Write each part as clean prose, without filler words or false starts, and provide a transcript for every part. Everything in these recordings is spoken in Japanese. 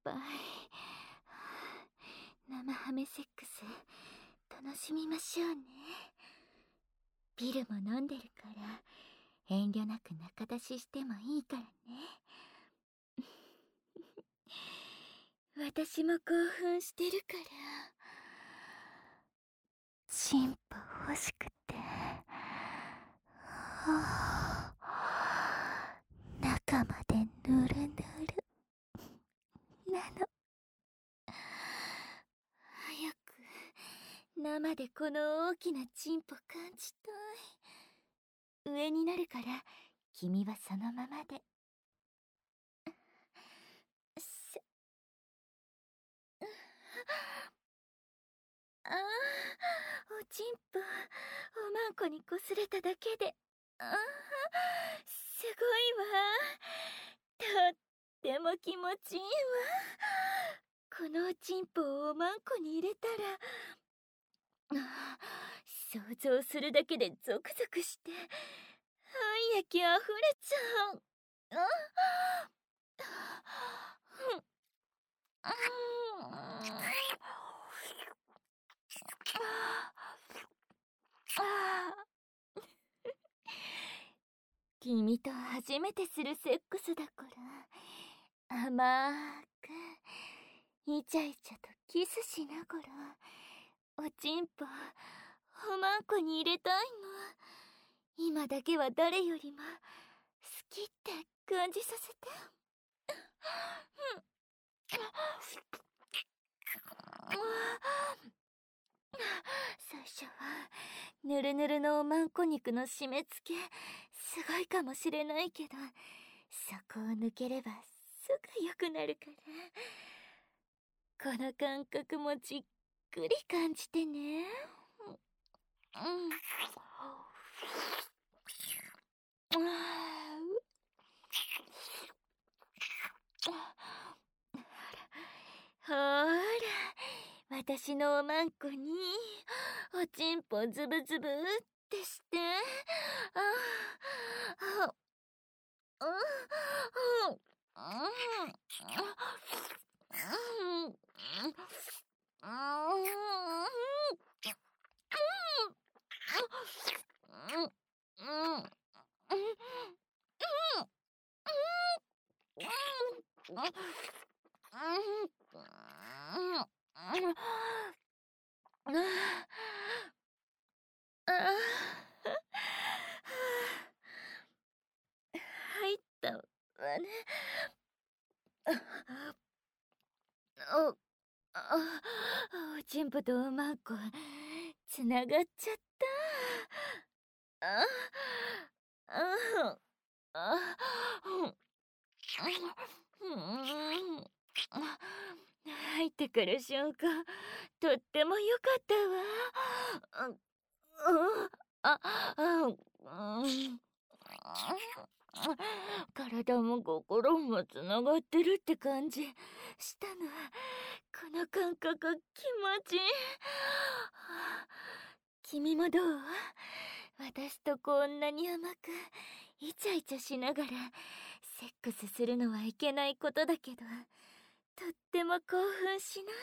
ぱい。生ハメセックス楽しみましょうね。ビルも飲んでるから遠慮なく仲出ししてもいいからね。私も興奮してるから。チンポ欲しくて、中までぬるぬるなの。早く生でこの大きなチンポ感じたい。上になるから君はそのままで。ああ、おちんぽおまんこにこすれただけで、すごいわ。とっても気持ちいいわ。このおちんぽをおまんこに入れたら、想像するだけでゾクゾクして愛液あふれちゃう。君と初めてするセックスだから甘くイチャイチャとキスしながらおちんぽおまんこに入れたいの。今だけは誰よりも好きって感じさせて。最初はぬるぬるのおまんこ肉の締め付けすごいかもしれないけど、そこを抜ければすぐ良くなるから、この感覚もじっくり感じてね。ほーら、私のおまんこにおちんぽズブズブってして。入ったわね。おちんぽとおまんこつながっちゃった。入ってくる瞬間とっても良かったわ。体も心もつながってるって感じしたの。この感覚気持ちいい。君もどう？私とこんなに甘くイチャイチャしながらセックスするのはいけないことだけど、とっても興奮しない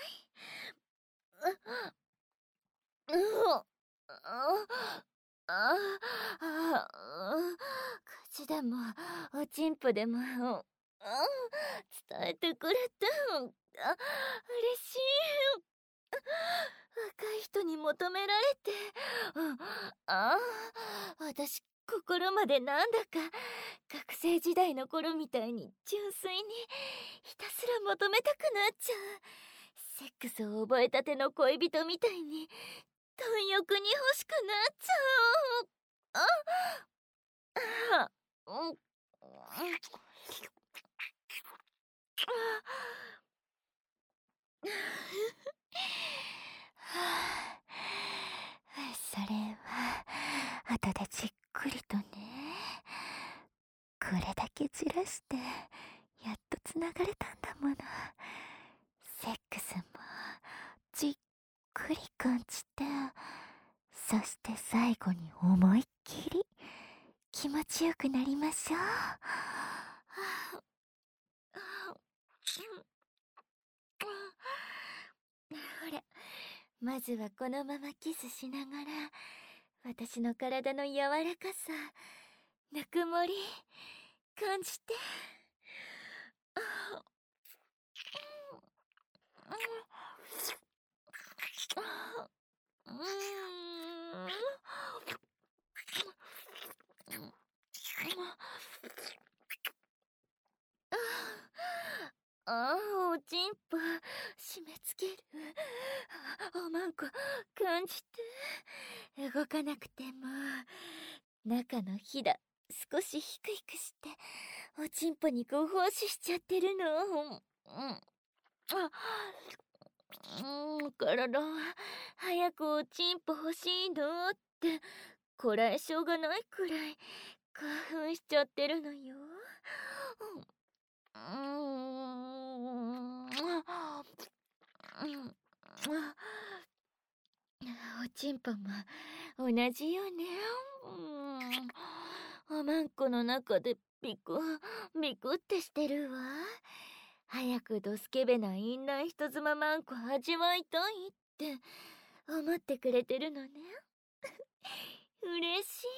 口でもおちんぽでも伝えてくれて嬉しい。若い人に求められて、私心までなんだか学生時代の頃みたいに純粋にひたすら求めたくなっちゃう。セックスを覚えたての恋人みたいに貪欲に欲しくなっちゃう。それは後でじっくりとね。これだけじらしてやっとつながれたんだもの。セックスもじっくり感じて、そして最後に思いっきり気持ちよくなりましょう。 まずはこのままキスしながら、私の体の柔らかさ、ぬくもり、感じて。ああ、おちんぽ、締め付ける。おまんこ、感じて。動かなくても、中のひだ、少し低くして、おちんぽにご奉仕しちゃってるの。体、早くおちんぽ欲しいのって、こらえ性がないくらい、興奮しちゃってるのよ。おちんぽも同じよね。おまんこの中でビクビクってしてるわ。早くドスケベなインナー人妻まんこ味わいたいって思ってくれてるのね。嬉しい。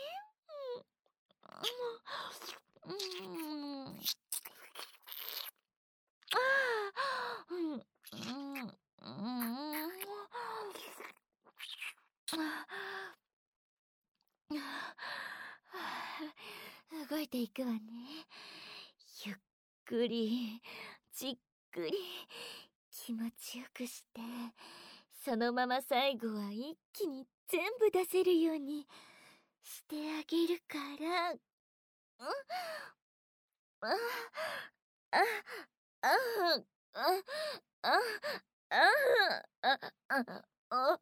動いていくわね。ゆっくり、じっくり、気持ちよくして、そのまま最後は一気に全部出せるようにしてあげるから。あ、あ、あ、あ、あ、あ、あ、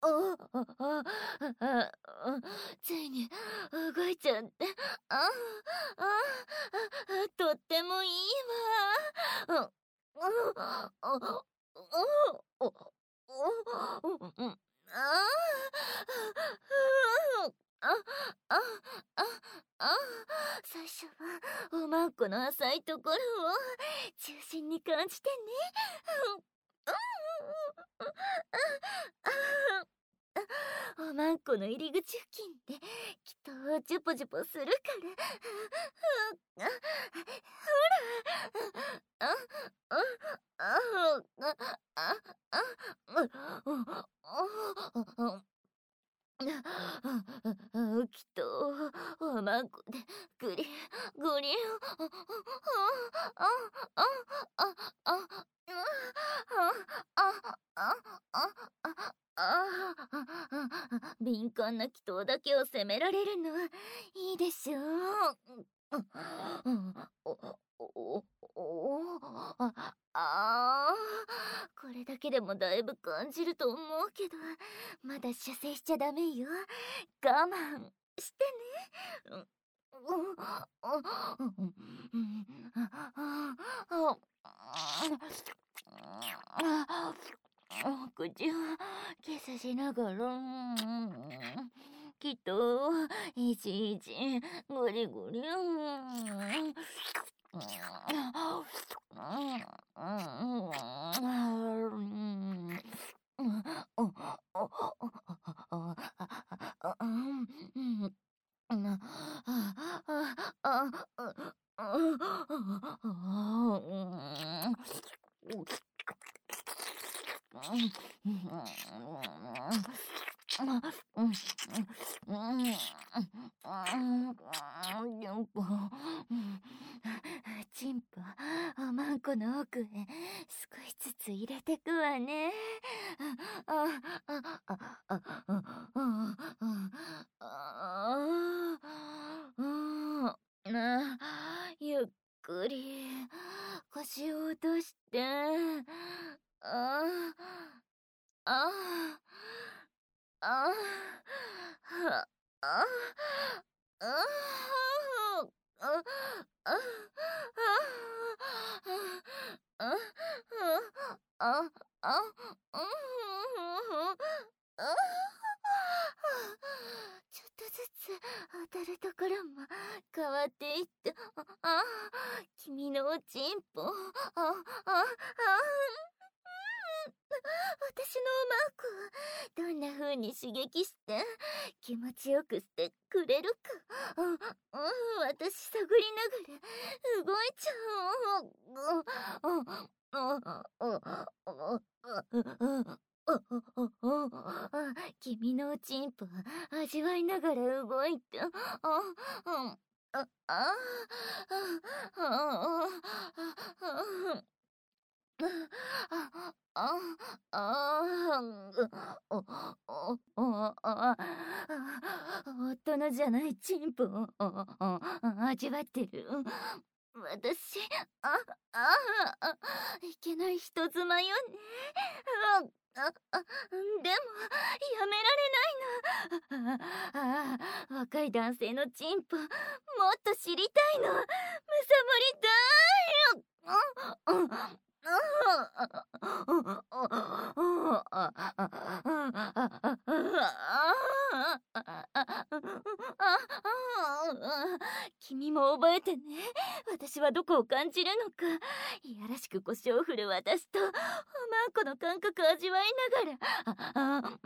ついに動いちゃって、とってもいいわ。最初はおまんこの浅いところを中心に感じてね。おまんこの入り口付近できっとジュポジュポするから。ほら。きっとおまんこでグリグリ敏感な祈祷だけを責められるのいいでしょう。これだけでもだいぶ感じると思うけど、まだ射精しちゃダメよ。我慢してね。口をキスしながら、きっといちいちグリグリ。チンポ、おまんこの奥へ少しずつ入れてくわね。ゆっくり腰を落として。ちょっとずつ当たるところも変わっていって、君のおちんぽ、私のおまん子、どんな風に刺激して気持ちよくしてくれるか、私探りながら動いちゃ君のおちんぽ味わいながら動いて、大人じゃないチンポを味わってる。私、いけない人妻よね。でも、やめられないの。若い男性のチンポ、もっと知りたいの。むさぼりたい。君も覚えてね。私はどこを感じるのか。いやらしく腰を振る私とおまんこの感覚味わいながら、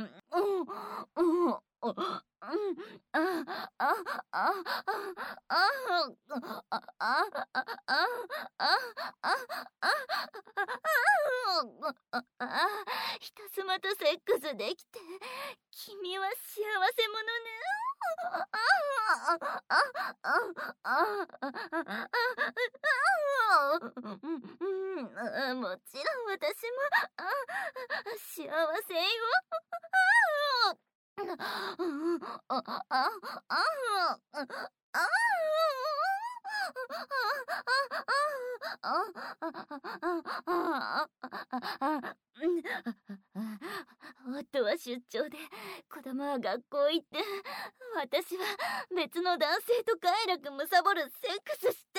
人妻とセックスできて、君は幸せ者ね。もちろん私も幸せよ。夫は出張で、子供は学校行って、私は別の男性と快楽むさぼるセックスして、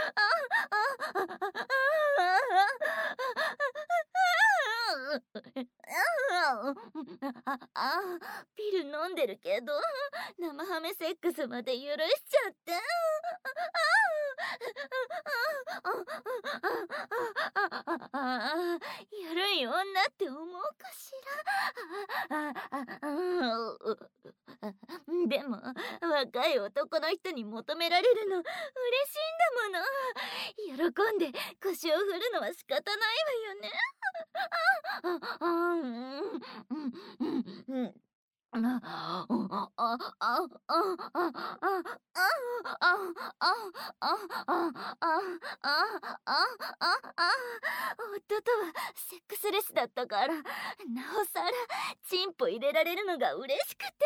ピル飲んでるけど、生ハメセックスまで許しちゃって。やるい女って思うかしら。でも、若い男の人に求められるの嬉しいんだもの。喜んで腰を振るのは仕方ないわよね。夫とはセックスレスだったから、なおさらチンポ入れられるのが嬉しくて、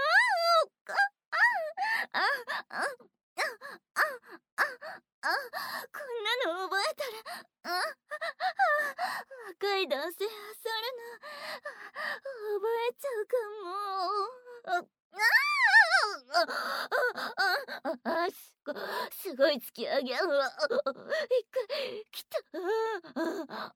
こんなの覚えたら、若い男性あさるの覚えちゃうかも。すごい突き上げ。一回来た。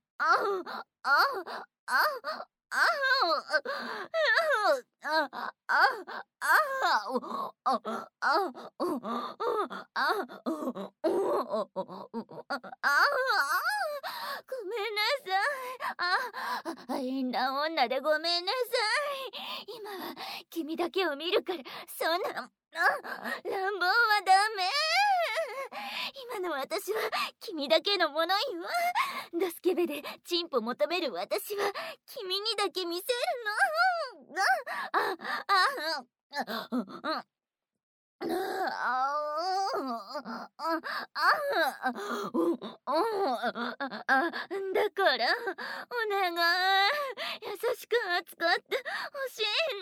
ごめんなさい。インダ女でごめんなさい。今は君だけを見るから、そんな、乱暴はダメ。今の私は君だけのものよ。ドスケベでチンポ求める私は君にだけ見せるの。だから、お願い、優しく扱ってほしい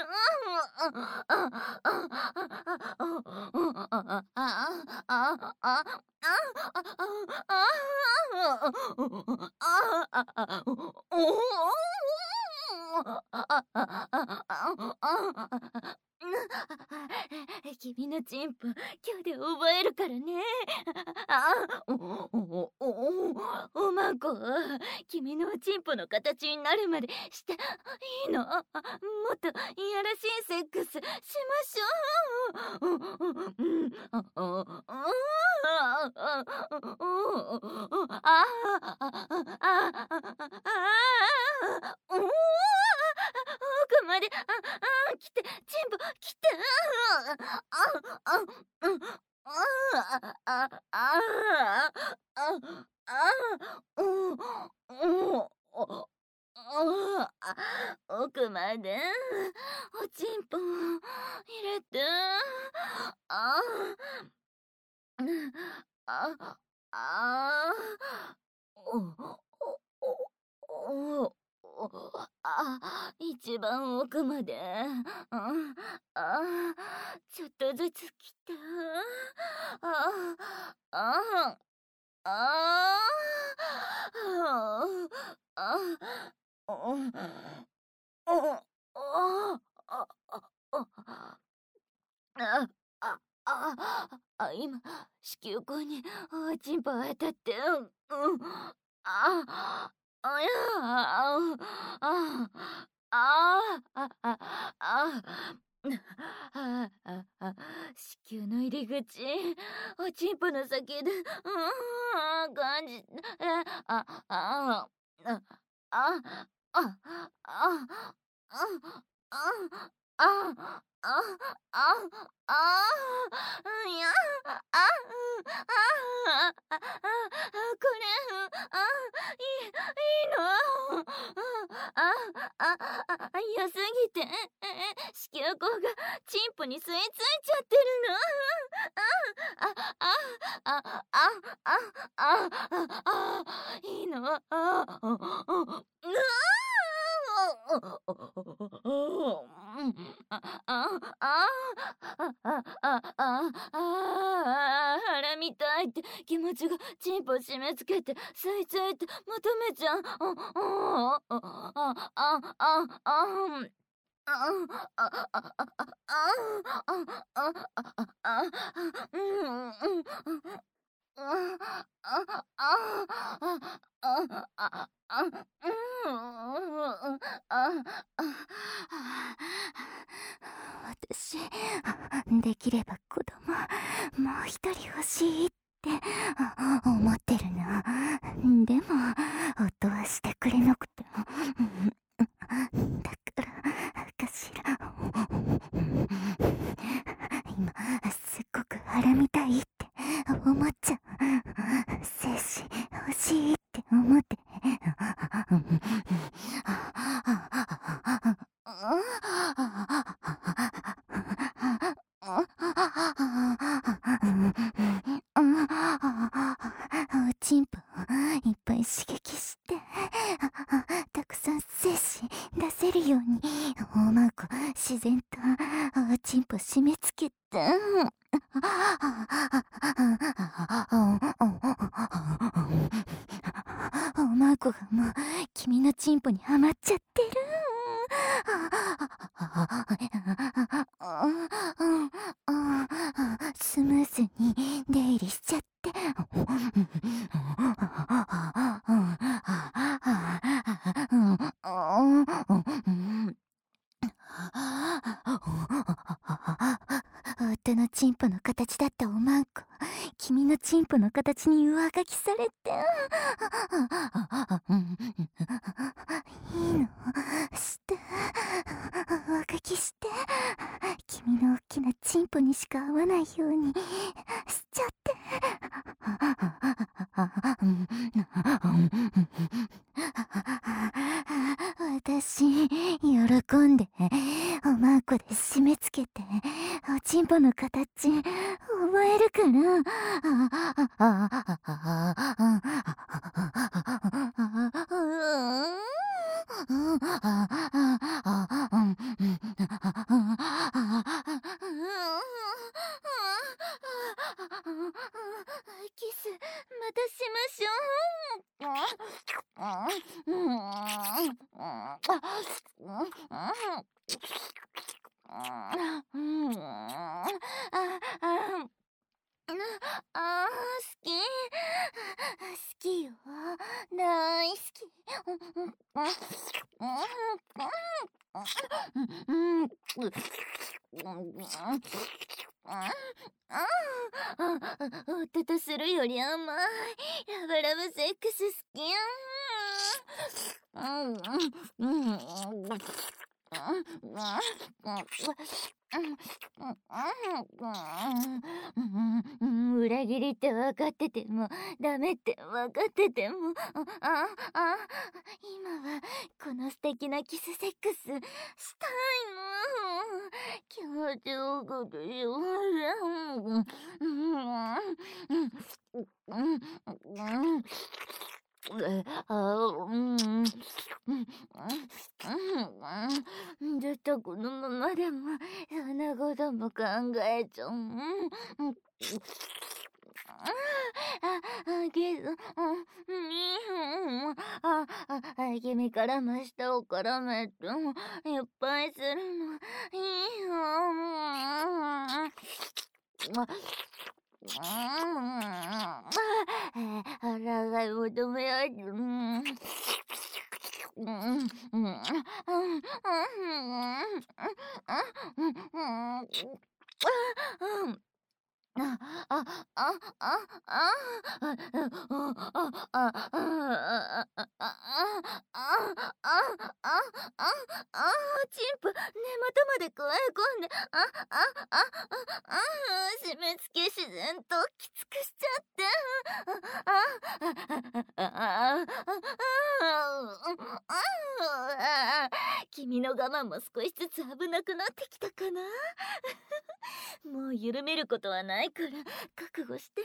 の。君のチンポ今日で覚えるからね。おまんこ、君のチンポの形になるまでしていいの？もっといやらしいセックスしましょう。 までおちんぽを入れて、あうんああおおお一番奥まで、ちょっとずつ来た。あああああおおああああ今、子宮口におちんぽ当たって、いや、子宮の入り口、おちんぽの先で、感じ、あ、あ、あ、あ、あ、あ、あ、あ、いや、これ、いいの？良すぎて、子宮口がチンポに吸い付いちゃってるの。いいの？腹みたいって気持ちがチンポ締め付けて吸い付いて求めちゃう。私、できれば子供もう一人欲しいって思ってるの。でも、夫はしてくれなくて。だからかしら。今、すっごく腹みたいって思っちゃう。精子欲しいって思って。おちんぽいっぱい刺激してたくさん精子出せるようにおまんこ自然とおちんぽ締め付けておまんこがもう君のちんぽにはまっちゃってる。スムーズに出入りしちゃって。夫のチンポの形だったおまんこ、君のチンポの形に上書きされて。いいの？して上書きして、君の大きなチンポにしか合わないようにしちゃって。私、喜んでおまんこで締め付けておちんぽの形覚えるから。キスまたしましょう。好き。好きよ。大好き。夫とするより甘いラブラブセックス好きよ。裏切りって分かっててもダメって分かってても今はこの素敵的なキスセックスしたいの。気持ちよくてしょうがない。ずっとこのままでもそんなことも考えちゃう。君から真下を絡めていっぱいするのいいよ。あらがい求めよう。あ、あ、あ、あ、あ、チンポ、根元まで加え込んで、締め付け自然ときつくしちゃって、君の我慢も少しずつ危なくなってきたかな。もう緩めることはないから覚悟してね。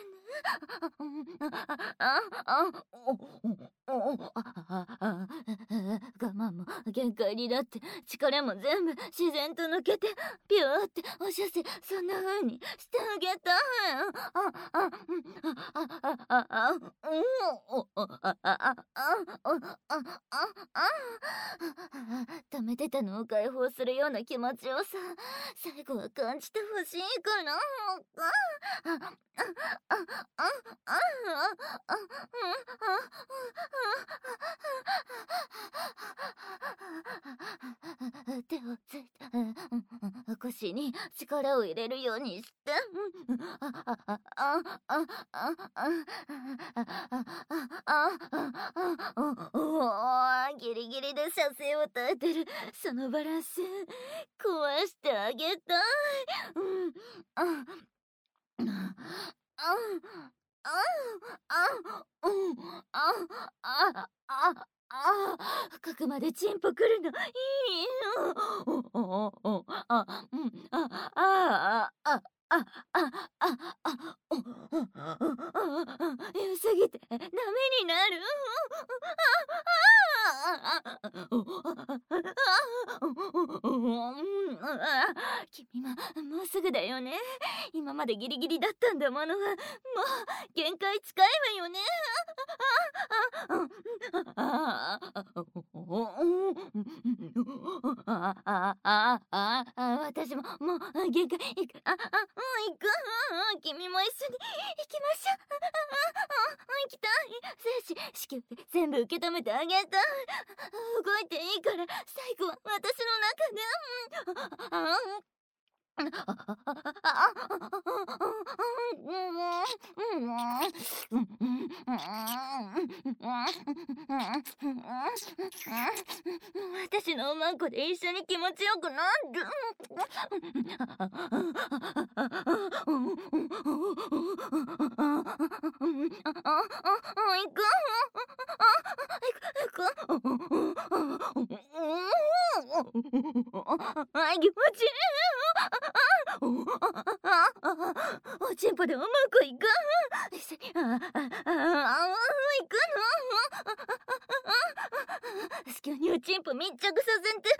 我慢も限界になって力も全部自然と抜けてピューっておしゃせ、そんな風にしてあげたい。溜めてたのを解放するような気持ちをさ、最後は感じてほしいかな。手をついて、腰に力を入れるようにして、ギリギリで射精を耐えてるそのバランス壊してあげたい。深くまでチンポくるのいいよ。良すぎてダメになる。君ももうすぐだよね。今までギリギリだったんだものが、もう限界近いわよね。私ももう限界いく。行く。君も一緒に行きましょう。行きたい。精子子宮全部受け止めてあげたい。動いていいから最後は私の中で。私のおまんこで一緒に気持ちよくなる。気持ちいい。おちんぽでおまんこいく。行くの。子宮におちんぽ密着させて。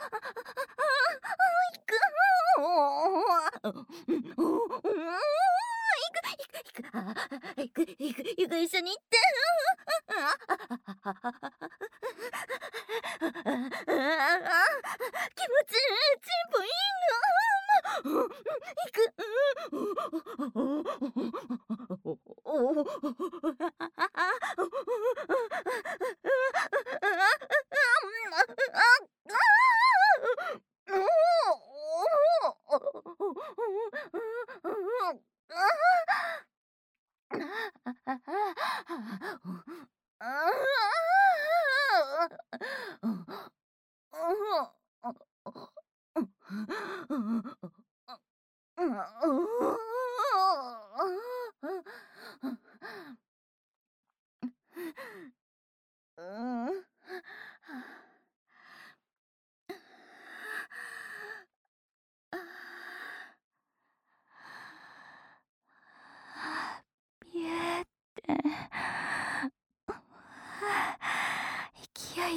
行く、一緒に行って。気持ちいい。チンポいいの。行く。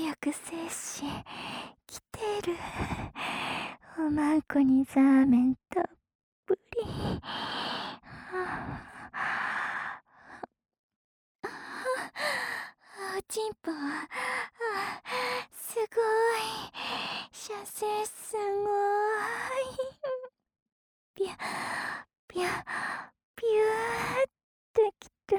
早く精子来てる。おまんこにザーメンたっぷり。おちんぽ、すごい。射精すごい。ぴゃ、ぴゃ、ぴゅーってきた。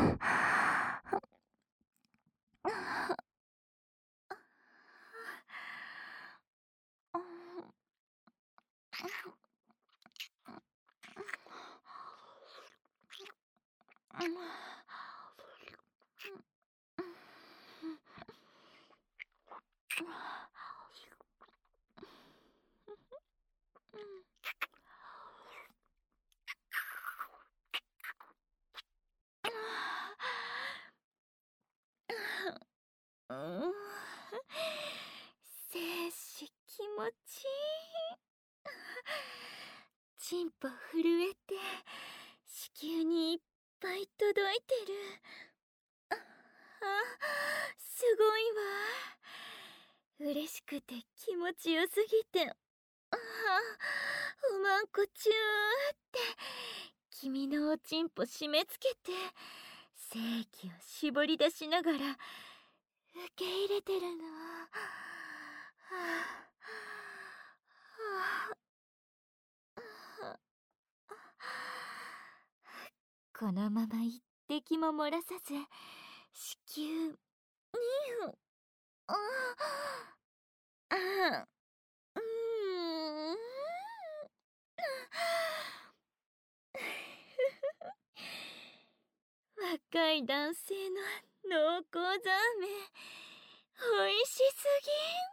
精子気持ちいい。チンポ震えて子宮にいっぱい届いてる。すごいわ。嬉しくて気持ちよすぎて、おまんこチューって君のおちんぽ締め付けて精液を絞り出しながら受け入れてるの。このまま一滴も漏らさず子宮に若い男性の濃厚ザーメンおいしすぎ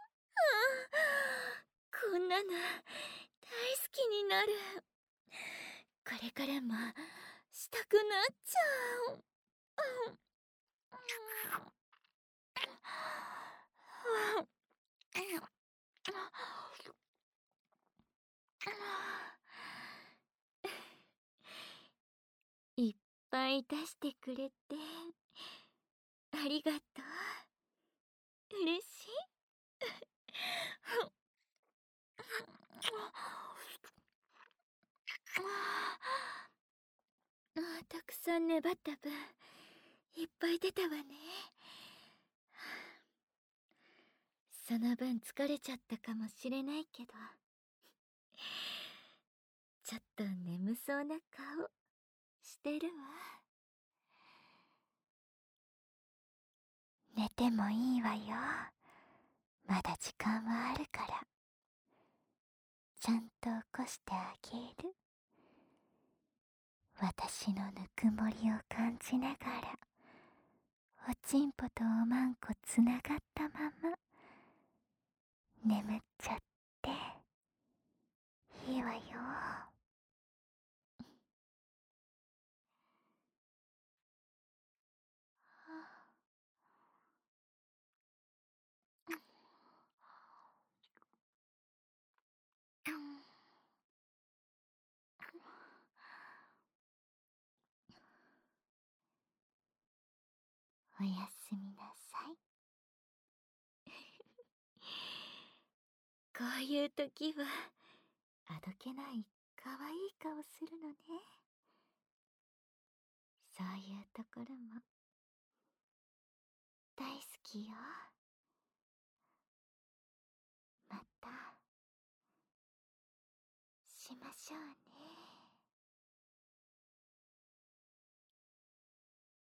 ん。こんなの大好きになる。これからもしたくなっちゃう。いっぱい出してくれてありがとう。嬉しい。たくさん粘った分いっぱい出たわね。その分疲れちゃったかもしれないけど、ちょっと眠そうな顔してるわ。寝てもいいわよ。まだ時間はあるから。ちゃんと起こしてあげる。私のぬくもりを感じながら、おちんぽとおまんこつながったまま眠っちゃっていいわよ。おやすみなさい。こういう時はあどけないかわいい顔するのね。そういうところも大好きよ。またしましょうね。